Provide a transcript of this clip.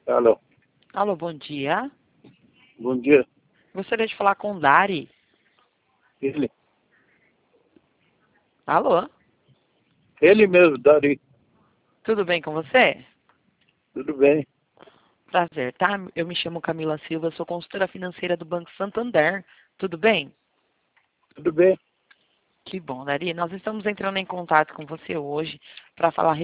Alô, Alô, bom dia. bom dia. Gostaria de falar com o Dari. Ele, Alô, ele mesmo, Dari. tudo bem com você? Tudo bem? Prazer, tá? Eu me chamo Camila Silva, sou consultora financeira do Banco Santander. Tudo bem? Tudo bem? Que bom, Dari. Nós estamos entrando em contato com você hoje para falar